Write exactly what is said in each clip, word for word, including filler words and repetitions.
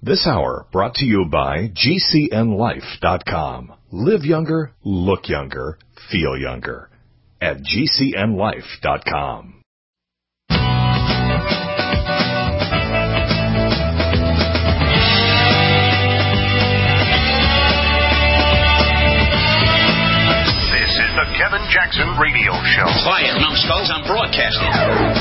This hour brought to you by G C N life dot com. Live younger, look younger, feel younger. At G C N life dot com. The Kevin Jackson Radio Show. Quiet, numbskulls, I'm broadcasting.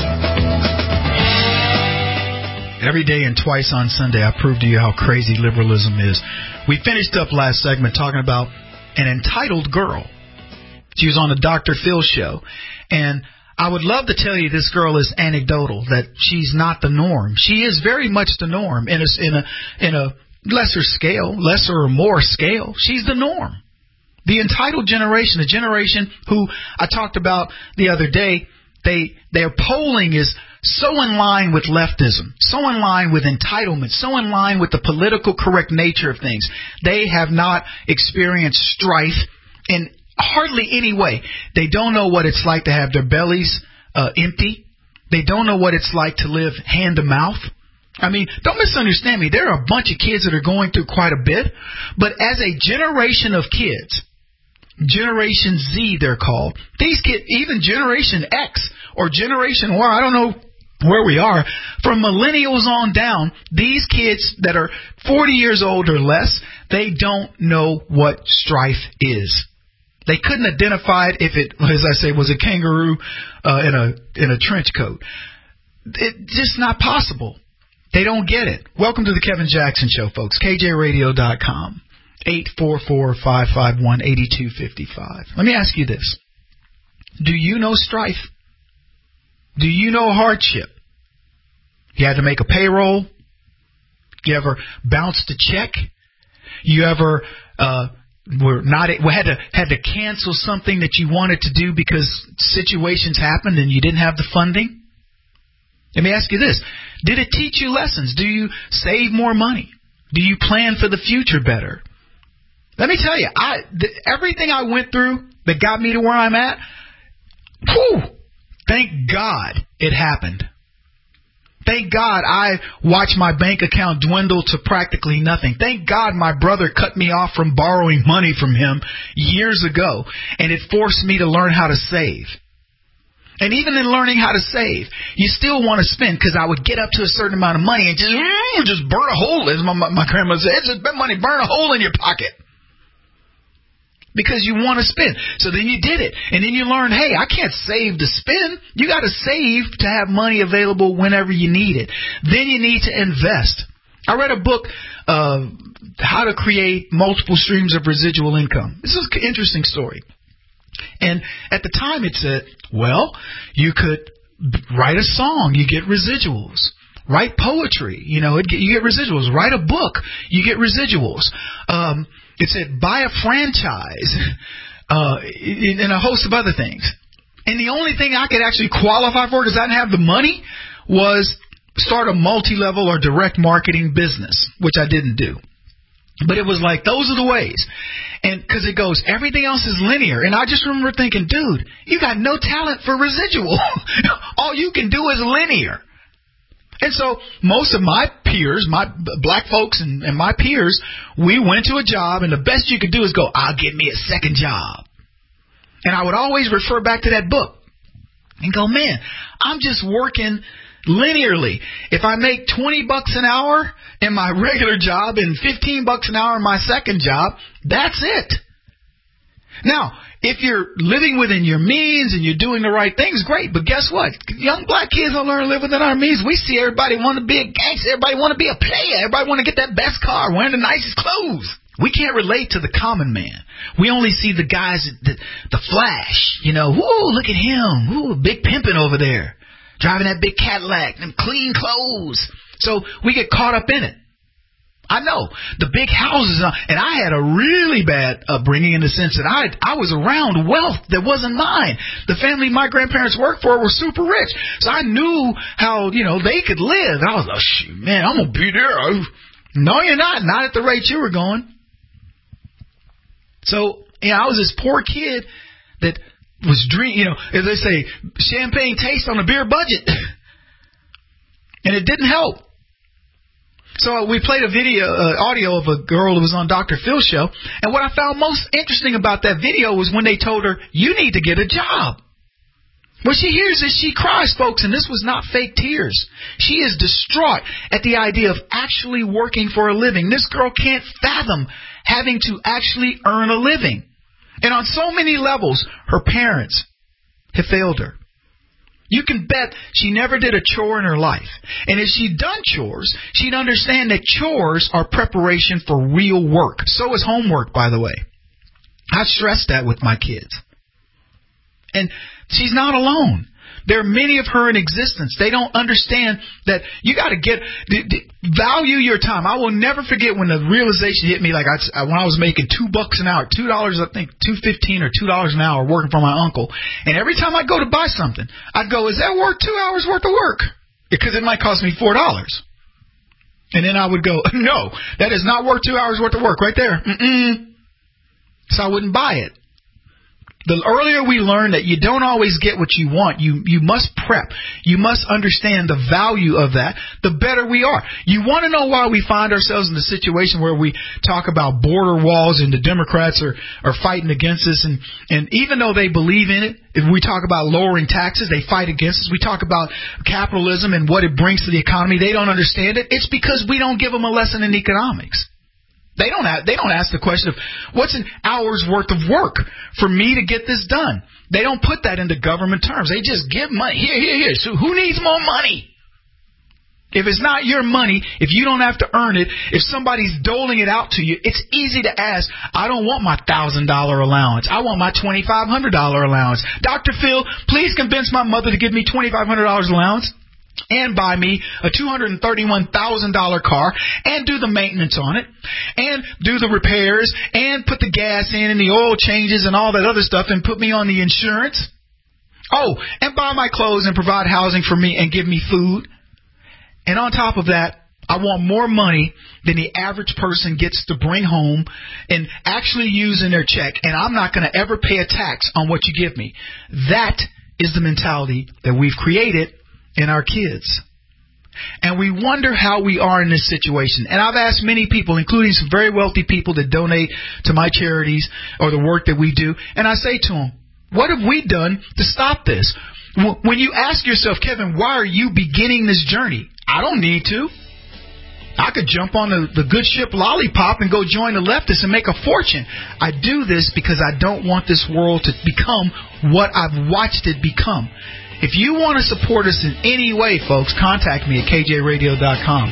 Every day and twice on Sunday, I prove to you how crazy liberalism is. We finished up last segment talking about an entitled girl. She was on the Doctor Phil show. And I would love to tell you this girl is anecdotal, that she's not the norm. She is very much the norm in a, in a, in a lesser scale, lesser or more scale. She's the norm. The entitled generation, the generation who I talked about the other day, they their polling is so in line with leftism, so in line with entitlement, so in line with the political correct nature of things. They have not experienced strife in hardly any way. They don't know what it's like to have their bellies uh, empty. They don't know what it's like to live hand to mouth. I mean, don't misunderstand me. There are a bunch of kids that are going through quite a bit. But as a generation of kids, Generation Z, they're called. These get even Generation X or Generation Y, I don't know where we are. From millennials on down, these kids that are forty years old or less, they don't know what strife is. They couldn't identify it if it, as I say, was a kangaroo uh, in a in a trench coat. It's just not possible. They don't get it. Welcome to the Kevin Jackson Show, folks. K J radio dot com. eight four four, five five one, eight two five five. Let me ask you this. Do you know strife? Do you know hardship? You had to make a payroll? You ever bounced a check? You ever uh, were not had to had to cancel something that you wanted to do because situations happened and you didn't have the funding? Let me ask you this. Did it teach you lessons? Do you save more money? Do you plan for the future better? Let me tell you, I th- everything I went through that got me to where I'm at, whew, thank God it happened. Thank God I watched my bank account dwindle to practically nothing. Thank God my brother cut me off from borrowing money from him years ago, and it forced me to learn how to save. And even in learning how to save, you still want to spend, because I would get up to a certain amount of money and just, mm, just burn a hole, as my, my grandma said. It's just money, burn a hole in your pocket. Because you want to spend. So then you did it. And then you learned, hey, I can't save to spend. You got to save to have money available whenever you need it. Then you need to invest. I read a book, uh, How to Create Multiple Streams of Residual Income. This is an interesting story. And at the time it said, well, you could write a song, you get residuals. Write poetry, you know, it, you get residuals. Write a book, you get residuals. Um, it said buy a franchise, uh, and a host of other things. And the only thing I could actually qualify for, because I didn't have the money, was start a multi-level or direct marketing business, which I didn't do. But it was like, those are the ways. And because it goes, everything else is linear. And I just remember thinking, dude, you got no talent for residual. All you can do is linear. And so most of my peers, my black folks and, and my peers, we went to a job, and the best you could do is go, I'll get me a second job. And I would always refer back to that book and go, man, I'm just working linearly. If I make twenty bucks an hour in my regular job and fifteen bucks an hour in my second job, that's it. Now, if you're living within your means and you're doing the right things, great. But guess what? Young black kids don't learn to live within our means. We see everybody want to be a gangster. Everybody want to be a player. Everybody want to get that best car, wearing the nicest clothes. We can't relate to the common man. We only see the guys, the, the flash. You know, whoo, look at him. Whoo, big pimping over there. Driving that big Cadillac, them clean clothes. So we get caught up in it. I know the big houses, and I had a really bad upbringing in the sense that I I was around wealth that wasn't mine. The family my grandparents worked for were super rich, so I knew how, you know, they could live. I was like, shoot, man, I'm gonna be there. No, you're not. Not at the rate you were going. So, you know, I was this poor kid that was dream. You know, as they say, champagne taste on a beer budget, and it didn't help. So we played a video, uh, audio of a girl who was on Doctor Phil's show, and what I found most interesting about that video was when they told her, you need to get a job. What she hears is she cries, folks, and this was not fake tears. She is distraught at the idea of actually working for a living. This girl can't fathom having to actually earn a living. And on so many levels, her parents have failed her. You can bet she never did a chore in her life. And if she'd done chores, she'd understand that chores are preparation for real work. So is homework, by the way. I stress that with my kids. And she's not alone. There are many of her in existence. They don't understand that you got to get d- d- value your time. I will never forget when the realization hit me. Like I, when I was making two bucks an hour, two dollars, I think two fifteen or two dollars an hour, working for my uncle. And every time I go to buy something, I'd go, "Is that worth two hours worth of work?" Because it might cost me four dollars. And then I would go, "No, that is not worth two hours worth of work right there." Mm-mm. So I wouldn't buy it. The earlier we learn that you don't always get what you want, you, you must prep. You must understand the value of that, the better we are. You want to know why we find ourselves in the situation where we talk about border walls and the Democrats are, are fighting against us. And, and even though they believe in it, if we talk about lowering taxes, they fight against us. We talk about capitalism and what it brings to the economy. They don't understand it. It's because we don't give them a lesson in economics. They don't have, they don't ask the question of what's an hour's worth of work for me to get this done. They don't put that into government terms. They just give money. Here, here, here. So who needs more money? If it's not your money, if you don't have to earn it, if somebody's doling it out to you, it's easy to ask, I don't want my one thousand dollars allowance. I want my twenty-five hundred dollars allowance. Doctor Phil, please convince my mother to give me twenty-five hundred dollars allowance. And buy me a two hundred thirty-one thousand dollars car and do the maintenance on it and do the repairs and put the gas in and the oil changes and all that other stuff and put me on the insurance. Oh, and buy my clothes and provide housing for me and give me food. And on top of that, I want more money than the average person gets to bring home and actually use in their check. And I'm not going to ever pay a tax on what you give me. That is the mentality that we've created in our kids. And we wonder how we are in this situation. And I've asked many people, including some very wealthy people that donate to my charities or the work that we do, and I say to them, what have we done to stop this? When you ask yourself, Kevin, why are you beginning this journey? I don't need to. I could jump on the, the good ship Lollipop and go join the leftists and make a fortune. I do this because I don't want this world to become what I've watched it become. If you want to support us in any way, folks, contact me at K J radio dot com.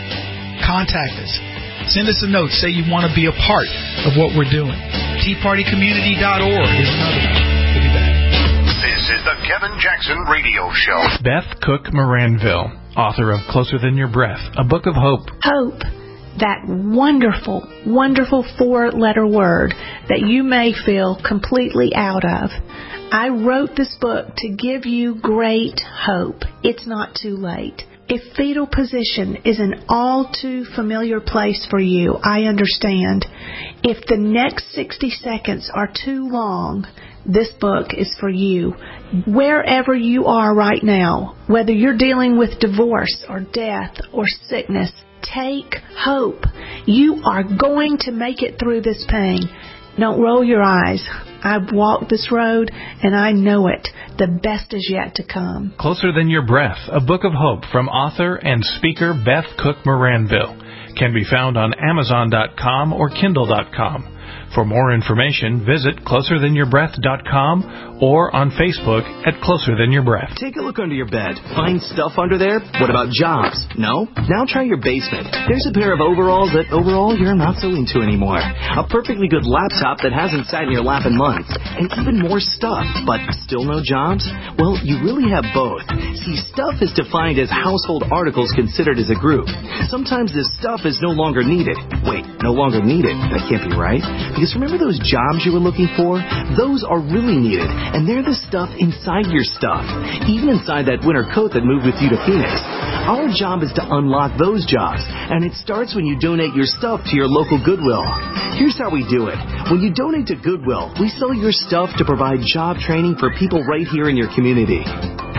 Contact us. Send us a note. Say you want to be a part of what we're doing. tea party community dot org is another one. We'll be back. This is the Kevin Jackson Radio Show. Beth Cook Moranville, author of Closer Than Your Breath, a book of hope. Hope. That wonderful, wonderful four-letter word that you may feel completely out of. I wrote this book to give you great hope. It's not too late. If fetal position is an all too familiar place for you, I understand. If the next sixty seconds are too long, this book is for you. Wherever you are right now, whether you're dealing with divorce or death or sickness, take hope. You are going to make it through this pain. Don't roll your eyes. I've walked this road, and I know it. The best is yet to come. Closer Than Your Breath, a book of hope from author and speaker Beth Cook Moranville. Can be found on Amazon dot com or Kindle dot com. For more information, visit closer than your breath dot com or on Facebook at Closer Than Your Breath. Take a look under your bed. Find stuff under there? What about jobs? No? Now try your basement. There's a pair of overalls that overall you're not so into anymore. A perfectly good laptop that hasn't sat in your lap in months. And even more stuff, but still no jobs? Well, you really have both. See, stuff is defined as household articles considered as a group. Sometimes this stuff is no longer needed. Wait, no longer needed? That can't be right. Because remember those jobs you were looking for? Those are really needed, and they're the stuff inside your stuff, even inside that winter coat that moved with you to Phoenix. Our job is to unlock those jobs, and it starts when you donate your stuff to your local Goodwill. Here's how we do it. When you donate to Goodwill, we sell your stuff to provide job training for people right here in your community.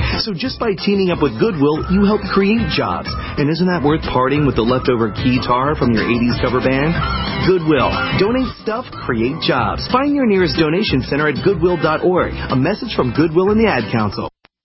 So just by teaming up with Goodwill, you help create jobs. And isn't that worth parting with the leftover guitar from your eighties cover band? Goodwill. Donate stuff, create jobs. Find your nearest donation center at goodwill dot org. A message from Goodwill and the Ad Council.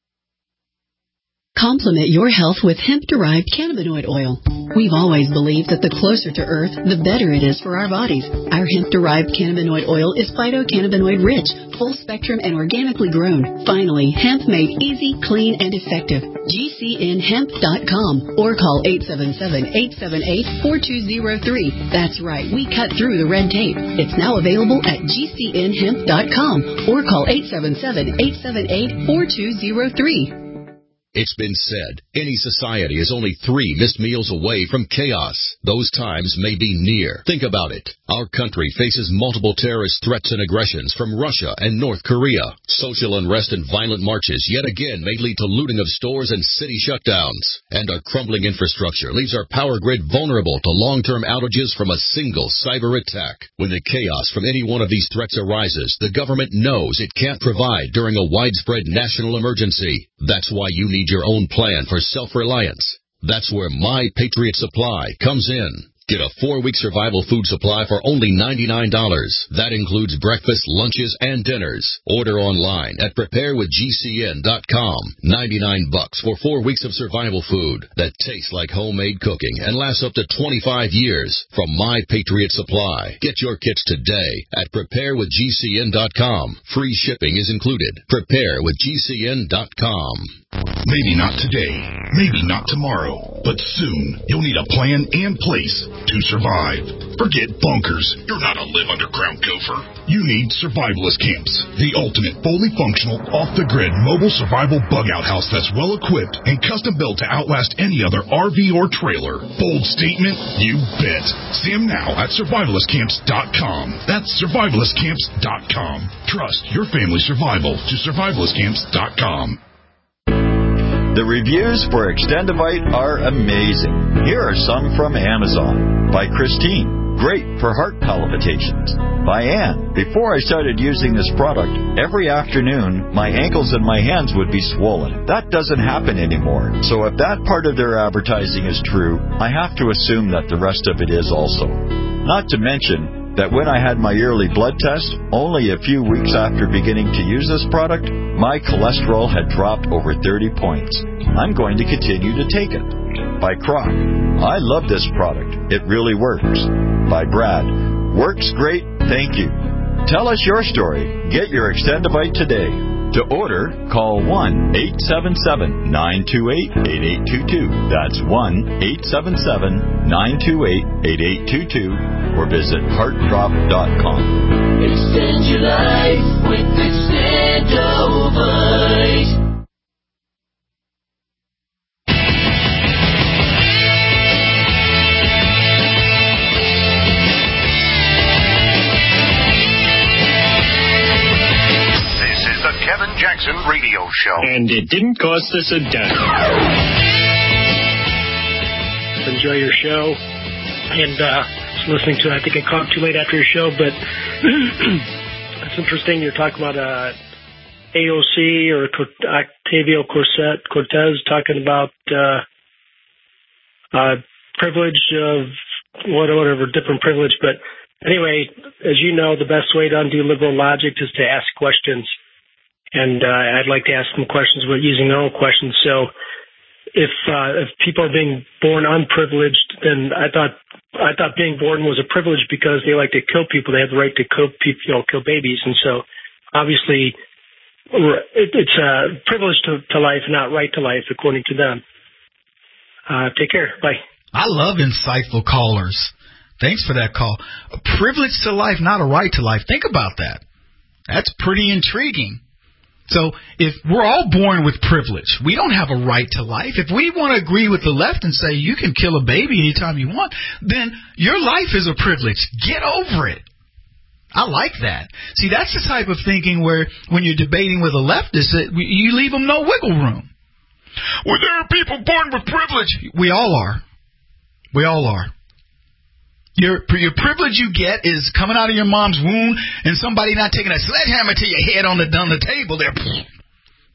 Complement your health with hemp-derived cannabinoid oil. We've always believed that the closer to Earth, the better it is for our bodies. Our hemp-derived cannabinoid oil is phytocannabinoid-rich, full-spectrum, and organically grown. Finally, hemp made easy, clean, and effective. G C N hemp dot com or call eight seven seven, eight seven eight, four two zero three. That's right, we cut through the red tape. It's now available at G C N hemp dot com or call eight seven seven, eight seven eight, four two zero three. It's been said, any society is only three missed meals away from chaos. Those times may be near. Think about it. Our country faces multiple terrorist threats and aggressions from Russia and North Korea. Social unrest and violent marches yet again may lead to looting of stores and city shutdowns. And our crumbling infrastructure leaves our power grid vulnerable to long-term outages from a single cyber attack. When the chaos from any one of these threats arises, the government knows it can't provide during a widespread national emergency. That's why you need your own plan for self-reliance. That's where My Patriot Supply comes in. Get a four-week survival food supply for only ninety-nine dollars. That includes breakfast, lunches, and dinners. Order online at prepare with G C N dot com. ninety-nine bucks for four weeks of survival food that tastes like homemade cooking and lasts up to twenty-five years from My Patriot Supply. Get your kits today at prepare with G C N dot com. Free shipping is included. prepare with G C N dot com. Maybe not today, maybe not tomorrow, but soon you'll need a plan and place to survive. Forget bunkers. You're not a live underground gopher. You need survivalist camps, the ultimate fully functional, off-the-grid mobile survival bug-out house that's well-equipped and custom-built to outlast any other R V or trailer. Bold statement? You bet. See them now at survivalist camps dot com. That's survivalist camps dot com. Trust your family's survival to survivalist camps dot com. The reviews for Extendivite are amazing. Here are some from Amazon. By Christine. Great for heart palpitations. By Ann. Before I started using this product, every afternoon, my ankles and my hands would be swollen. That doesn't happen anymore. So if that part of their advertising is true, I have to assume that the rest of it is also. Not to mention that when I had my yearly blood test, only a few weeks after beginning to use this product, my cholesterol had dropped over thirty points. I'm going to continue to take it. By Croc. I love this product. It really works. By Brad. Works great, thank you. Tell us your story. Get your Extendivite today. To order, call one eight seven seven, nine two eight, eight eight two two. That's one eight seven seven, nine two eight, eight eight two two or visit heart drop dot com. Extend your life with Extendivite. Kevin Jackson Radio Show. And it didn't cost us a dime. Enjoy your show. And uh, listening to it, I think I caught too late after your show, but it's interesting. You're talking about uh, A O C or Octavio Cortez talking about uh, uh, privilege of whatever, different privilege. But anyway, as you know, the best way to undo liberal logic is to ask questions. And uh, I'd like to ask them questions about using their own questions. So if uh, if people are being born unprivileged, then I thought I thought being born was a privilege because they like to kill people. They have the right to kill people, you know, kill babies. And so obviously it, it's a privilege to, to life, not right to life, according to them. Uh, take care. Bye. I love insightful callers. Thanks for that call. A privilege to life, not a right to life. Think about that. That's pretty intriguing. So if we're all born with privilege, we don't have a right to life. If we want to agree with the left and say you can kill a baby anytime you want, then your life is a privilege. Get over it. I like that. See, that's the type of thinking where when you're debating with a leftist, you leave them no wiggle room. Well, there are people born with privilege. We all are. We all are. Your your privilege you get is coming out of your mom's womb and somebody not taking a sledgehammer to your head on the on the table there.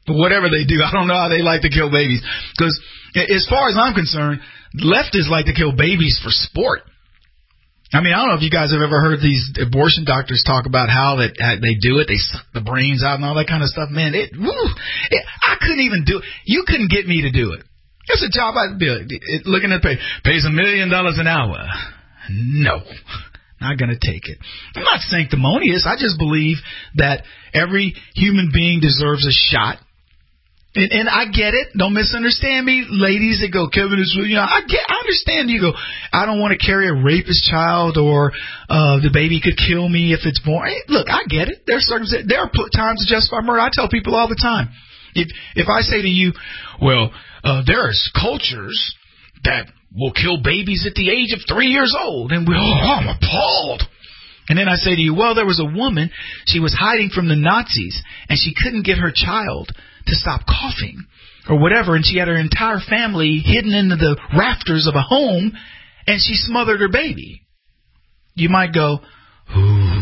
whatever they do. I don't know how they like to kill babies. Because as far as I'm concerned, leftists like to kill babies for sport. I mean, I don't know if you guys have ever heard these abortion doctors talk about how that how they do it. They suck the brains out and all that kind of stuff. Man, it, woo, it I couldn't even do it. You couldn't get me to do it. It's a job I'd do. It, looking at pay pays a million dollars an hour. No, not going to take it. I'm not sanctimonious. I just believe that every human being deserves a shot. And, and I get it. Don't misunderstand me, ladies that go, Kevin is, you know, I get, I understand you go, I don't want to carry a rapist child, or uh, the baby could kill me if it's born. Hey, look, I get it. There's circumstances. There are times to justify murder. I tell people all the time. If if I say to you, well, uh, there's cultures that will kill babies at the age of three years old, and we, oh, I'm appalled. And then I say to you, well, there was a woman, she was hiding from the Nazis, and she couldn't get her child to stop coughing or whatever, and she had her entire family hidden into the rafters of a home, and she smothered her baby. You might go, ooh,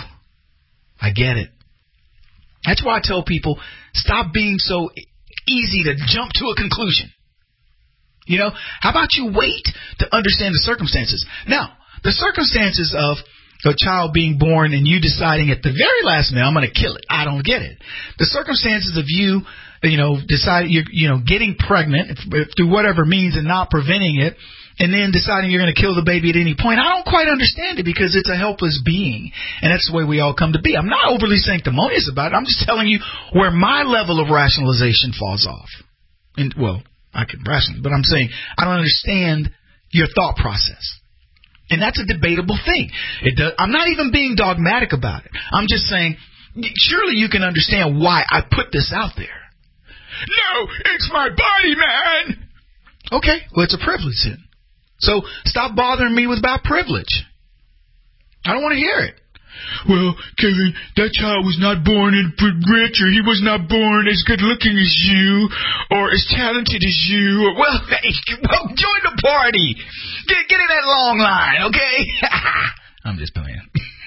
I get it. That's why I tell people, stop being so easy to jump to a conclusion. You know, how about you wait to understand the circumstances? Now, the circumstances of a child being born and you deciding at the very last minute, I'm going to kill it. I don't get it. The circumstances of you, you know, deciding, you're, you know, getting pregnant if, if through whatever means and not preventing it, and then deciding you're going to kill the baby at any point. I don't quite understand it, because it's a helpless being, and that's the way we all come to be. I'm not overly sanctimonious about it. I'm just telling you where my level of rationalization falls off. And, well, I can rationalize, but I'm saying I don't understand your thought process. And that's a debatable thing. It does, I'm not even being dogmatic about it. I'm just saying, surely you can understand why I put this out there. No, it's my body, man. Okay, well, it's a privilege then. So stop bothering me with about privilege. I don't want to hear it. Well, Kevin, that child was not born in rich, or he was not born as good looking as you, or as talented as you. Or, well, hey, well, join the party. Get, get in that long line, okay? I'm just playing.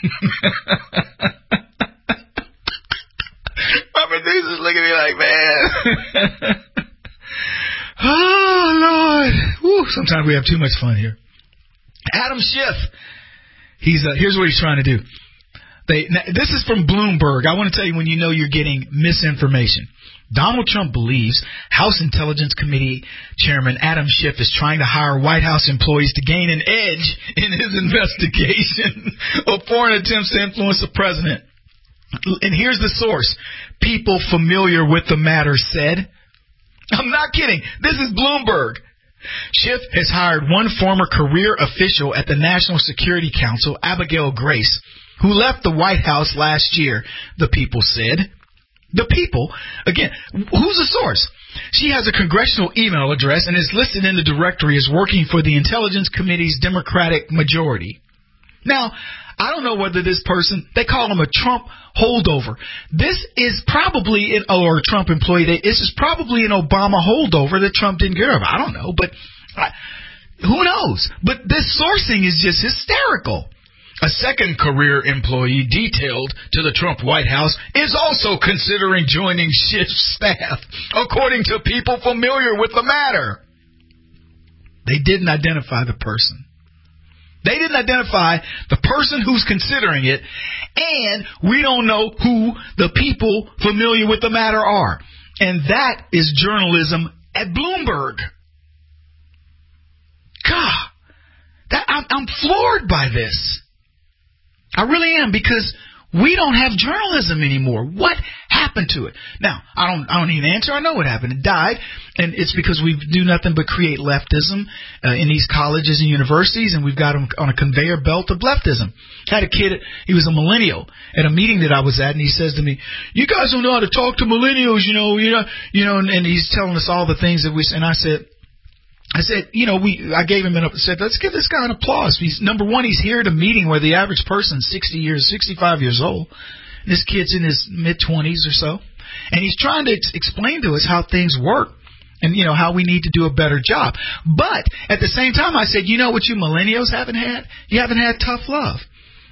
My producer's looking at me like, man. Oh, Lord. Woo, sometimes we have too much fun here. Adam Schiff. He's uh, here's what he's trying to do. They, this is from Bloomberg. I want to tell you when you know you're getting misinformation. Donald Trump believes House Intelligence Committee Chairman Adam Schiff is trying to hire White House employees to gain an edge in his investigation of foreign attempts to influence the president. And here's the source. People familiar with the matter said. I'm not kidding. This is Bloomberg. Schiff has hired one former career official at the National Security Council, Abigail Grace, who left the White House last year, the People said. The People, again, who's the source? She has a congressional email address and is listed in the directory as working for the Intelligence Committee's Democratic majority. Now, I don't know whether this person, they call him a Trump holdover. This is probably, an, or a Trump employee, this is probably an Obama holdover that Trump didn't get rid of. I don't know, but I, who knows? But this sourcing is just hysterical. A second career employee detailed to the Trump White House is also considering joining Schiff's staff, according to people familiar with the matter. They didn't identify the person. They didn't identify the person who's considering it, and we don't know who the people familiar with the matter are. And that is journalism at Bloomberg. God, that, I'm, I'm floored by this. I really am, because we don't have journalism anymore. What happened to it? Now, I don't I don't need an answer. I know what happened. It died, and it's because we do nothing but create leftism uh, in these colleges and universities, and we've got them on a conveyor belt of leftism. I had a kid, he was a millennial, at a meeting that I was at, and he says to me, you guys don't know how to talk to millennials, you know, you know, you know, and, and he's telling us all the things that we, and I said, I said, you know, we. I gave him an, said, let's give this guy an applause. He's, number one, he's here at a meeting where the average person's sixty years, sixty-five years old. This kid's in his mid-twenties or so. And he's trying to ex- explain to us how things work and, you know, how we need to do a better job. But at the same time, I said, you know what you millennials haven't had? You haven't had tough love.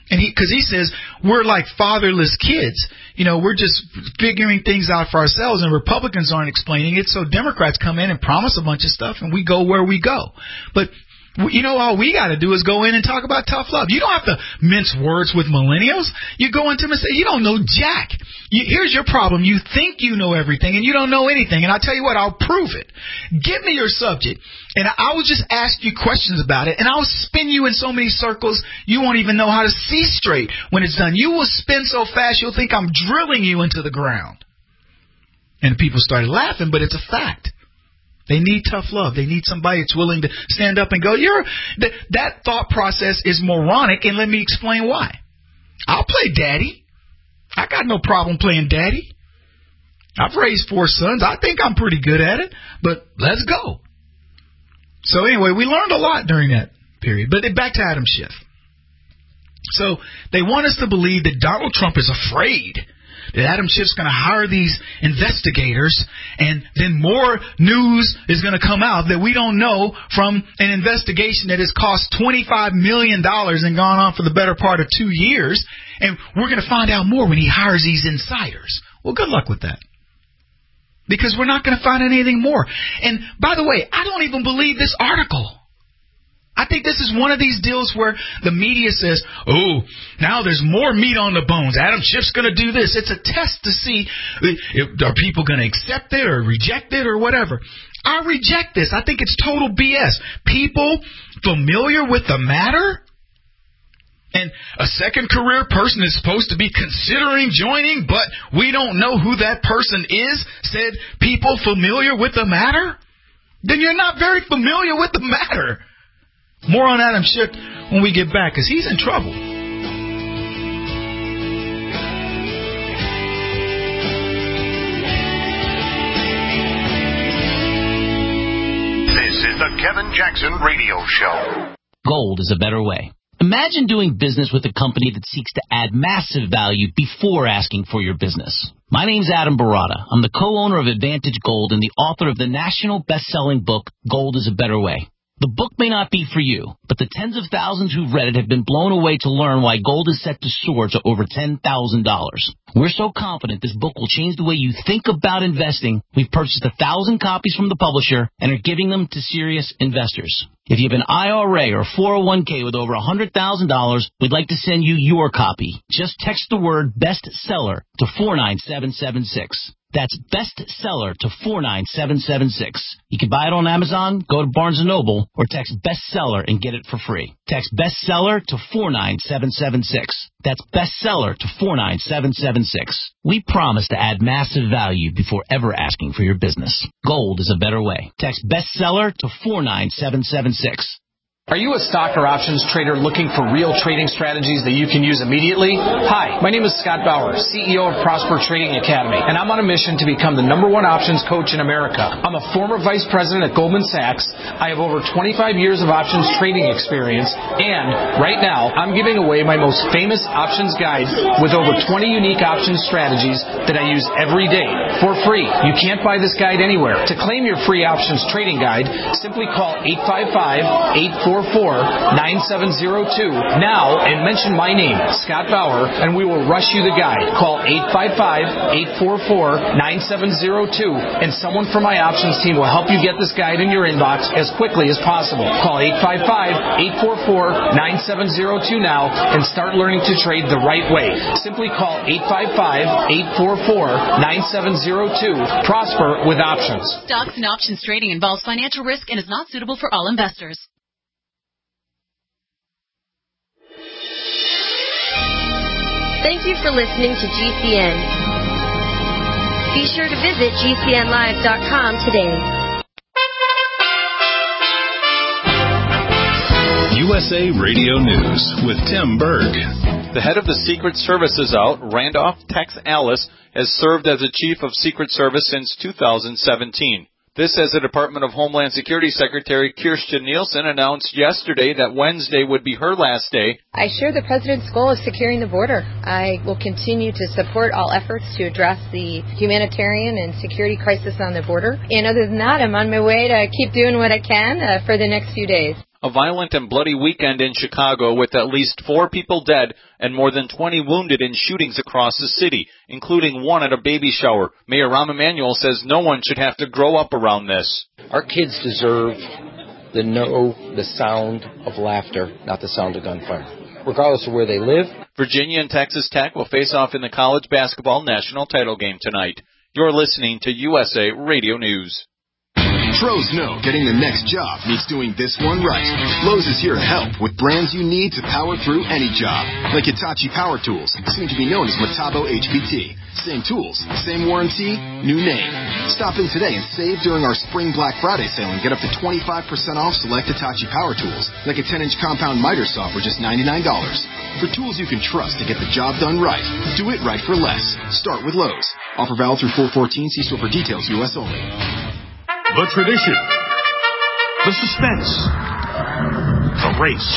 And he, because he says we're like fatherless kids. You know, we're just figuring things out for ourselves, and Republicans aren't explaining it. So Democrats come in and promise a bunch of stuff, and we go where we go. But you know, all we got to do is go in and talk about tough love. You don't have to mince words with millennials. You go into them and say, you don't know jack. You, here's your problem. You think you know everything, and you don't know anything. And I'll tell you what, I'll prove it. Give me your subject, and I will just ask you questions about it, and I'll spin you in so many circles you won't even know how to see straight when it's done. You will spin so fast you'll think I'm drilling you into the ground. And people started laughing, but it's a fact. They need tough love. They need somebody that's willing to stand up and go, you're, th- that thought process is moronic, and let me explain why. I'll play daddy. I got no problem playing daddy. I've raised four sons. I think I'm pretty good at it, but let's go. So anyway, we learned a lot during that period. But back to Adam Schiff. So they want us to believe that Donald Trump is afraid that Adam Schiff's going to hire these investigators, and then more news is going to come out that we don't know from an investigation that has cost twenty-five million dollars and gone on for the better part of two years, and we're going to find out more when he hires these insiders. Well, good luck with that, because we're not going to find anything more. And by the way, I don't even believe this article. I think this is one of these deals where the media says, oh, now there's more meat on the bones. Adam Schiff's going to do this. It's a test to see if, are people going to accept it or reject it or whatever. I reject this. I think it's total B S. People familiar with the matter, and a second career person is supposed to be considering joining, but we don't know who that person is, said people familiar with the matter? Then you're not very familiar with the matter. More on Adam Schiff when we get back, because he's in trouble. This is the Kevin Jackson Radio Show. Gold is a better way. Imagine doing business with a company that seeks to add massive value before asking for your business. My name's Adam Barata. I'm the co-owner of Advantage Gold and the author of the national best-selling book, Gold is a Better Way. The book may not be for you, but the tens of thousands who've read it have been blown away to learn why gold is set to soar to over ten thousand dollars. We're so confident this book will change the way you think about investing, we've purchased a thousand copies from the publisher and are giving them to serious investors. If you have an I R A or four oh one k with over one hundred thousand dollars, we'd like to send you your copy. Just text the word bestseller to four nine seven seven six. That's bestseller to four nine seven seven six. You can buy it on Amazon, go to Barnes and Noble, or text bestseller and get it for free. Text bestseller to four nine seven seven six. That's bestseller to four nine seven seven six. We promise to add massive value before ever asking for your business. Gold is a better way. Text bestseller to four nine seven seven six. Are you a stock or options trader looking for real trading strategies that you can use immediately? Hi, my name is Scott Bauer, C E O of Prosper Trading Academy, and I'm on a mission to become the number one options coach in America. I'm a former vice president at Goldman Sachs. I have over twenty-five years of options trading experience, and right now, I'm giving away my most famous options guide with over twenty unique options strategies that I use every day for free. You can't buy this guide anywhere. To claim your free options trading guide, simply call eight five five, eight four four, nine seven zero two now and mention my name, Scott Bauer, and we will rush you the guide. Call eight five five, eight four four, nine seven zero two and someone from my options team will help you get this guide in your inbox as quickly as possible. Call eight five five, eight four four, nine seven zero two now and start learning to trade the right way. Simply call eight five five, eight four four, nine seven zero two. Prosper with options. Stocks and options trading involves financial risk and is not suitable for all investors. Thank you for listening to G C N. Be sure to visit G C N live dot com today. U S A Radio News with Tim Berg. The head of the Secret Service is out. Randolph Tex Ellis has served as the chief of Secret Service since two thousand seventeen. This as the Department of Homeland Security Secretary Kirstjen Nielsen announced yesterday that Wednesday would be her last day. I share the President's goal of securing the border. I will continue to support all efforts to address the humanitarian and security crisis on the border. And other than that, I'm on my way to keep doing what I can uh, for the next few days. A violent and bloody weekend in Chicago with at least four people dead and more than twenty wounded in shootings across the city, including one at a baby shower. Mayor Rahm Emanuel says no one should have to grow up around this. Our kids deserve the know, the sound of laughter, not the sound of gunfire, regardless of where they live. Virginia and Texas Tech will face off in the college basketball national title game tonight. You're listening to U S A Radio News. Pros know getting the next job means doing this one right. Lowe's is here to help with brands you need to power through any job. Like Hitachi Power Tools, soon to be known as Metabo H P T. Same tools, same warranty, new name. Stop in today and save during our Spring Black Friday sale and get up to twenty-five percent off select Hitachi Power Tools, like a ten-inch compound miter saw for just ninety-nine dollars. For tools you can trust to get the job done right, do it right for less. Start with Lowe's. Offer valid through four fourteen. See store for details. U S only. The tradition, the suspense, the race.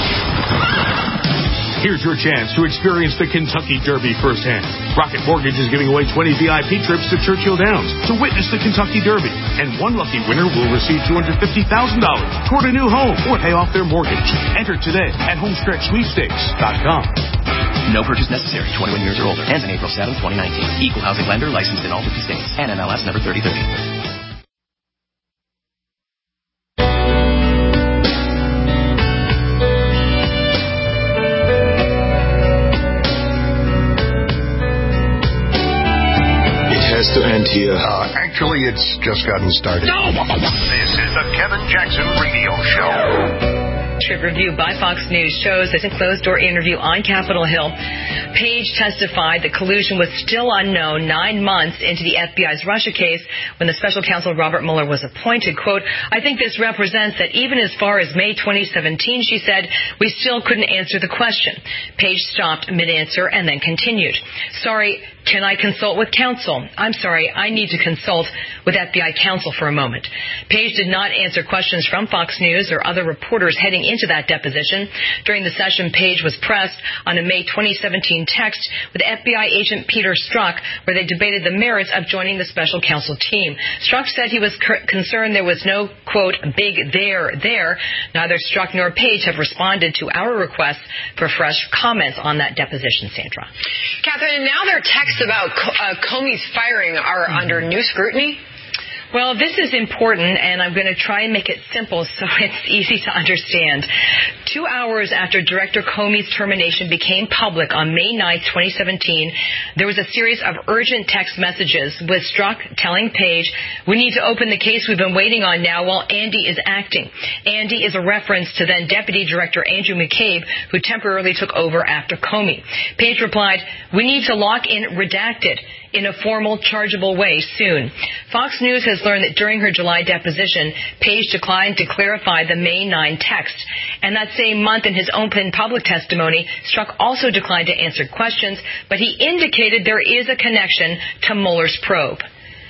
Here's your chance to experience the Kentucky Derby firsthand. Rocket Mortgage is giving away twenty V I P trips to Churchill Downs to witness the Kentucky Derby. And one lucky winner will receive two hundred fifty thousand dollars toward a new home or pay off their mortgage. Enter today at homestretch sweepstakes dot com. No purchase necessary. twenty-one years or older. Ends in April seventh, twenty nineteen. Equal housing lender licensed in all fifty states. N M L S number thirty thirty. To end here. Uh, actually, it's just gotten started. This is the Kevin Jackson Radio Show. Trip review by Fox News shows that in a closed-door interview on Capitol Hill, Page testified that collusion was still unknown nine months into the F B I's Russia case when the special counsel Robert Mueller was appointed. Quote, I think this represents that even as far as May twenty seventeen, she said, we still couldn't answer the question. Page stopped mid-answer and then continued. Sorry, can I consult with counsel? I'm sorry, I need to consult with F B I counsel for a moment. Page did not answer questions from Fox News or other reporters heading into that deposition. During the session, Page was pressed on a May twenty seventeen text with F B I agent Peter Strzok, where they debated the merits of joining the special counsel team. Strzok said he was c- concerned there was no, quote, big there there. Neither Strzok nor Page have responded to our requests for fresh comments on that deposition, Sandra. Catherine, now their texts about uh, Comey's firing are mm-hmm. under new scrutiny? Well, this is important, and I'm going to try and make it simple so it's easy to understand. Two hours after Director Comey's termination became public on May ninth, twenty seventeen, there was a series of urgent text messages with Strzok telling Page, we need to open the case we've been waiting on now while Andy is acting. Andy is a reference to then Deputy Director Andrew McCabe, who temporarily took over after Comey. Page replied, we need to lock in redacted in a formal, chargeable way soon. Fox News has learned that during her July deposition, Page declined to clarify the May ninth text. And that same month in his open public testimony, Strzok also declined to answer questions, but he indicated there is a connection to Mueller's probe.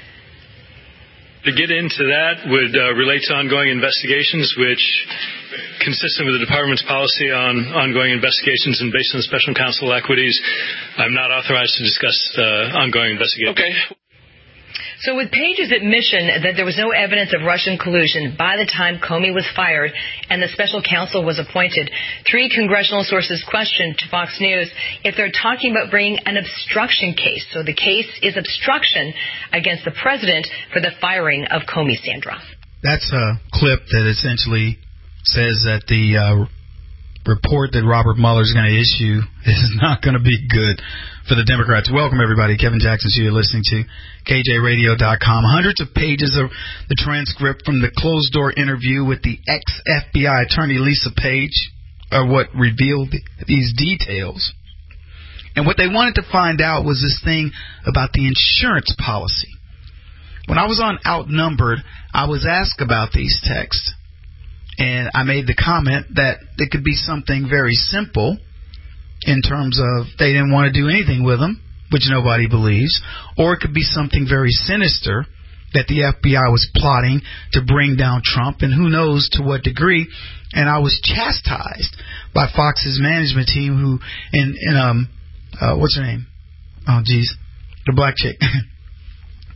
To get into that would uh, relate to ongoing investigations, which, consistent with the Department's policy on ongoing investigations and based on the Special Counsel equities, I'm not authorized to discuss uh, ongoing investigations. Okay. So with Page's admission that there was no evidence of Russian collusion by the time Comey was fired and the special counsel was appointed, three congressional sources questioned to Fox News if they're talking about bringing an obstruction case. So the case is obstruction against the president for the firing of Comey, Sandra. That's a clip that essentially says that the uh, report that Robert Mueller is going to issue is not going to be good for the Democrats. Welcome, everybody. Kevin Jackson, who you're listening to, K J radio dot com. Hundreds of pages of the transcript from the closed-door interview with the ex-F B I attorney Lisa Page are what revealed these details. And what they wanted to find out was this thing about the insurance policy. When I was on Outnumbered, I was asked about these texts. And I made the comment that it could be something very simple in terms of they didn't want to do anything with them, which nobody believes, or it could be something very sinister that the F B I was plotting to bring down Trump, and who knows to what degree. And I was chastised by Fox's management team who, and, and um, uh, what's her name? Oh, geez, the black chick.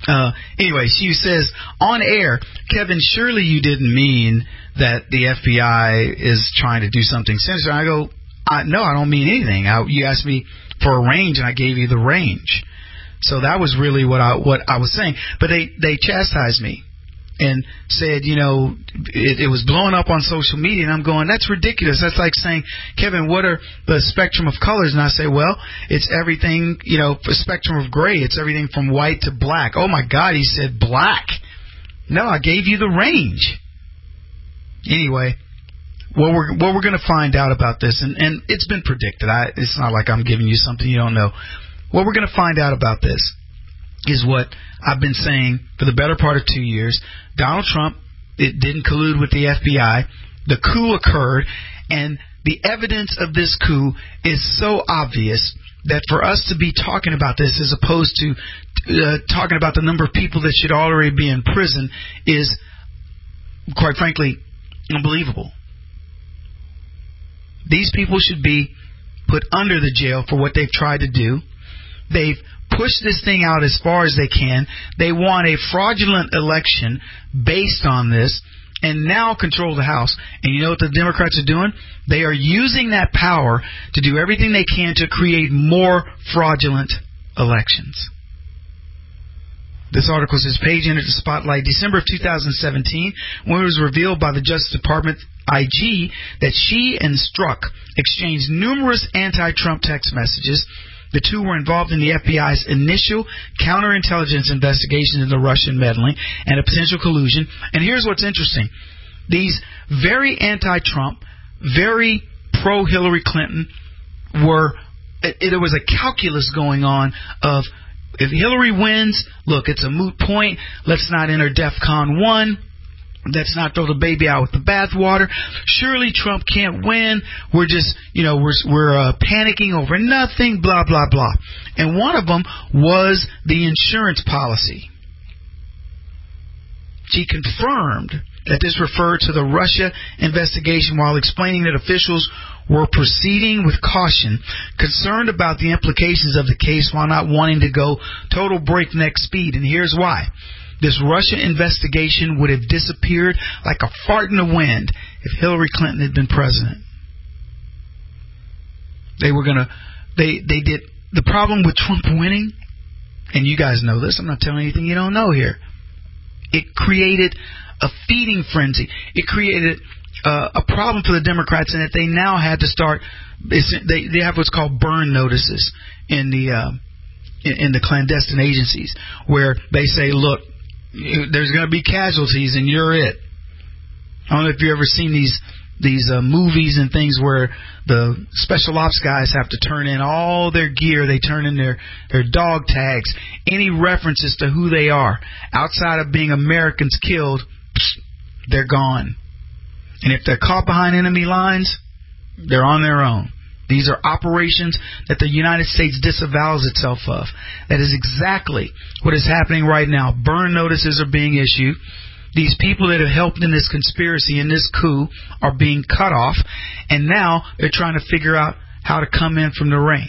Uh, anyway, she says, on air, Kevin, surely you didn't mean that the F B I is trying to do something sinister. I go, I, no, I don't mean anything. I, you asked me for a range, and I gave you the range. So that was really what I what I was saying. But they, they chastised me and said, you know, it, it was blowing up on social media, and I'm going, that's ridiculous. That's like saying, Kevin, what are the spectrum of colors? And I say, well, it's everything, you know, for spectrum of gray. It's everything from white to black. Oh, my God, he said black. No, I gave you the range. Anyway, what we're what we're going to find out about this, and, and it's been predicted. I, it's not like I'm giving you something you don't know. What we're going to find out about this is what I've been saying for the better part of two years. Donald Trump, it didn't collude with the F B I. The coup occurred, and the evidence of this coup is so obvious that for us to be talking about this as opposed to uh, talking about the number of people that should already be in prison is, quite frankly, unbelievable. These people should be put under the jail for what they've tried to do. They've pushed this thing out as far as they can. They want a fraudulent election based on this and now control the House. And you know what the Democrats are doing? They are using that power to do everything they can to create more fraudulent elections. This article says, Page entered the spotlight December of two thousand seventeen when it was revealed by the Justice Department I G that she and Strzok exchanged numerous anti-Trump text messages. The two were involved in the F B I's initial counterintelligence investigation into Russian meddling and a potential collusion. And here's what's interesting. These very anti-Trump, very pro-Hillary Clinton were, it, there was a calculus going on of, if Hillary wins, look, it's a moot point. Let's not enter DEFCON one. Let's not throw the baby out with the bathwater. Surely Trump can't win. We're just, you know, we're we're uh, panicking over nothing, blah, blah, blah. And one of them was the insurance policy. She confirmed that this referred to the Russia investigation while explaining that officials were proceeding with caution, concerned about the implications of the case while not wanting to go total breakneck speed. And here's why. This Russia investigation would have disappeared like a fart in the wind if Hillary Clinton had been president. They were going to, they, they did, the problem with Trump winning, and you guys know this, I'm not telling you anything you don't know here, it created a feeding frenzy. It created uh, a problem for the Democrats in that they now had to start, they, they have what's called burn notices in the, uh, in, in the clandestine agencies where they say, look, there's going to be casualties, and you're it. I don't know if you've ever seen these these uh, movies and things where the special ops guys have to turn in all their gear. They turn in their, their dog tags, any references to who they are. Outside of being Americans killed, they're gone. And if they're caught behind enemy lines, they're on their own. These are operations that the United States disavows itself of. That is exactly what is happening right now. Burn notices are being issued. These people that have helped in this conspiracy, in this coup, are being cut off. And now they're trying to figure out how to come in from the rain.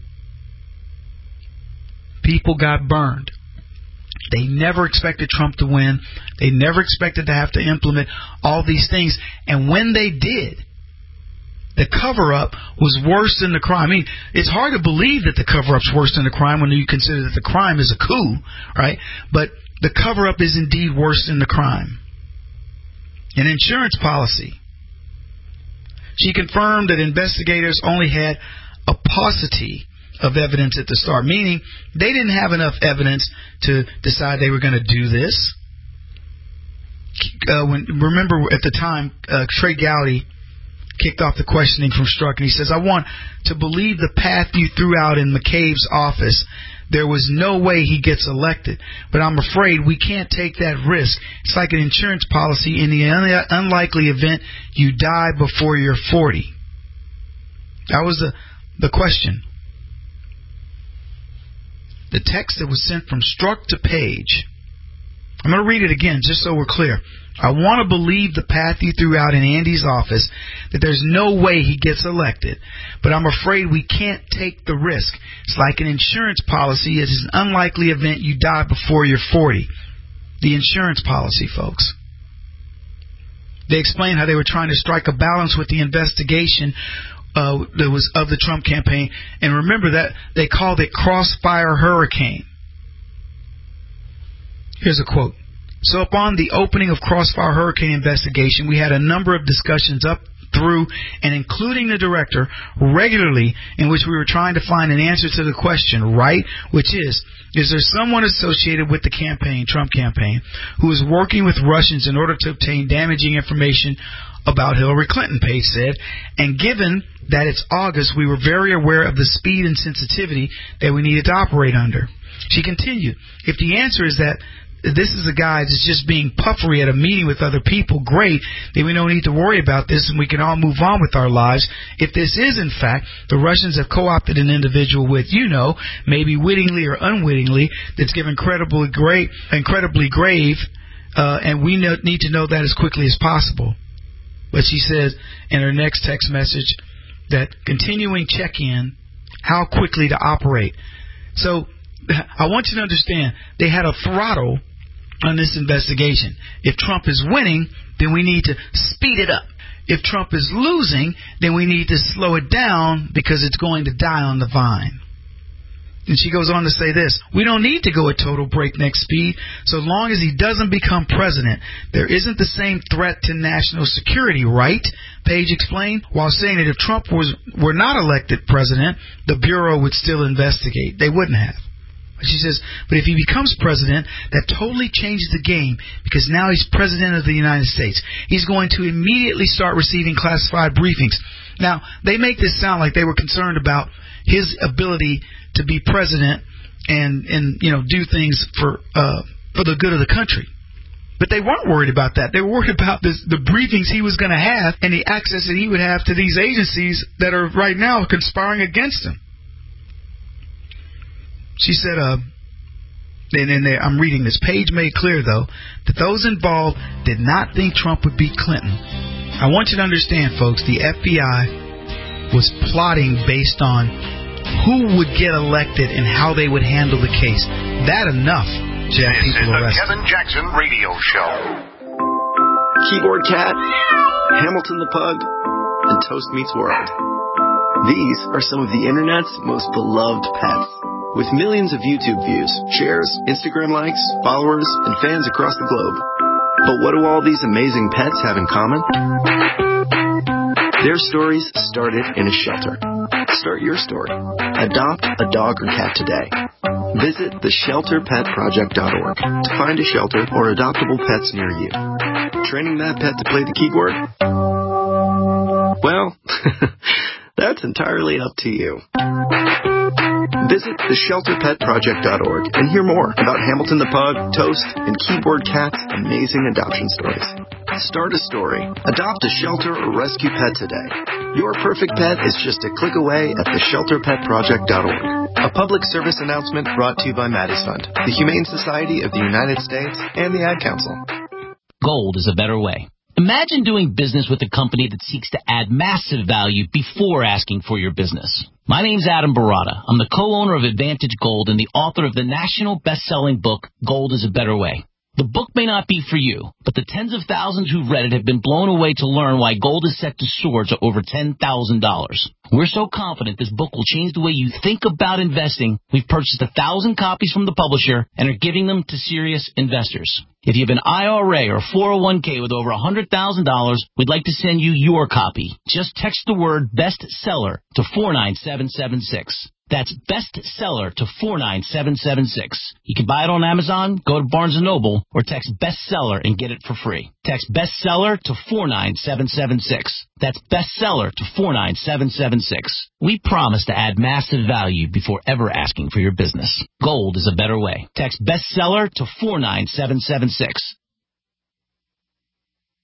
People got burned. They never expected Trump to win. They never expected to have to implement all these things. And when they did, the cover-up was worse than the crime. I mean, it's hard to believe that the cover-up's worse than the crime when you consider that the crime is a coup, right? But the cover-up is indeed worse than the crime. An insurance policy. She confirmed that investigators only had a paucity of evidence at the start, meaning they didn't have enough evidence to decide they were going to do this. Uh, when, remember, at the time, uh, Trey Gowdy kicked off the questioning from Strzok, and he says, I want to believe the path you threw out in McCabe's office. There was no way he gets elected, but I'm afraid we can't take that risk. It's like an insurance policy in the un- unlikely event you die before you're forty. That was the, the question. The text that was sent from Strzok to Page I'm going to read it again just so we're clear. I want to believe the path you threw out in Andy's office, that there's no way he gets elected. But I'm afraid we can't take the risk. It's like an insurance policy. It is an unlikely event you die before you're forty. The insurance policy, folks. They explained how they were trying to strike a balance with the investigation uh, that was of the Trump campaign. And remember that they called it Crossfire Hurricane. Here's a quote. So upon the opening of Crossfire Hurricane investigation, we had a number of discussions up through and including the director regularly in which we were trying to find an answer to the question, right, which is, is there someone associated with the campaign, Trump campaign, who is working with Russians in order to obtain damaging information about Hillary Clinton, Page said, and given that it's August, we were very aware of the speed and sensitivity that we needed to operate under. She continued, if the answer is that this is a guy that's just being puffery at a meeting with other people, great, then we don't need to worry about this and we can all move on with our lives. If this is, in fact, the Russians have co-opted an individual with, you know, maybe wittingly or unwittingly, that's given incredibly great, incredibly grave, uh, and we know, need to know that as quickly as possible. But she says in her next text message that continuing check-in, how quickly to operate. So I want you to understand, they had a throttle on this investigation. If Trump is winning, then we need to speed it up. If Trump is losing, then we need to slow it down because it's going to die on the vine. And she goes on to say this, we don't need to go at total breakneck speed so long as he doesn't become president. There isn't the same threat to national security, right? Page explained, while saying that if Trump was were not elected president, the Bureau would still investigate. They wouldn't have. She says, but if he becomes president, that totally changes the game because now he's president of the United States. He's going to immediately start receiving classified briefings. Now, they make this sound like they were concerned about his ability to be president and, and you know, do things for uh, for the good of the country. But they weren't worried about that. They were worried about this, the briefings he was going to have and the access that he would have to these agencies that are right now conspiring against him. She said, uh, and, and they, I'm reading this. Page made clear, though, that those involved did not think Trump would beat Clinton. I want you to understand, folks, the F B I was plotting based on who would get elected and how they would handle the case. That enough to have this people arrested. This is the arrested. Kevin Jackson Radio Show. Keyboard Cat, Hamilton the Pug, and Toast Meets World. These are some of the internet's most beloved pets. With millions of YouTube views, shares, Instagram likes, followers, and fans across the globe. But what do all these amazing pets have in common? Their stories started in a shelter. Start your story. Adopt a dog or cat today. Visit the shelter pet project dot org to find a shelter or adoptable pets near you. Training that pet to play the keyboard? Well, that's entirely up to you. Visit the shelter pet project dot org and hear more about Hamilton the Pug, Toast, and Keyboard Cat's amazing adoption stories. Start a story. Adopt a shelter or rescue pet today. Your perfect pet is just a click away at the shelter pet project dot org. A public service announcement brought to you by Maddie's Fund, the Humane Society of the United States, and the Ad Council. Gold is a better way. Imagine doing business with a company that seeks to add massive value before asking for your business. My name's Adam Barata. I'm the co-owner of Advantage Gold and the author of the national best-selling book, Gold is a Better Way. The book may not be for you, but the tens of thousands who've read it have been blown away to learn why gold is set to soar to over ten thousand dollars. We're so confident this book will change the way you think about investing, we've purchased a thousand copies from the publisher and are giving them to serious investors. If you have an I R A or four oh one k with over one hundred thousand dollars, we'd like to send you your copy. Just text the word bestseller to four nine seven seven six. That's bestseller to four nine seven seven six. You can buy it on Amazon, go to Barnes and Noble, or text bestseller and get it for free. Text bestseller to four nine seven seven six. That's bestseller to four nine seven seven six. We promise to add massive value before ever asking for your business. Gold is a better way. Text bestseller to four nine seven seven six.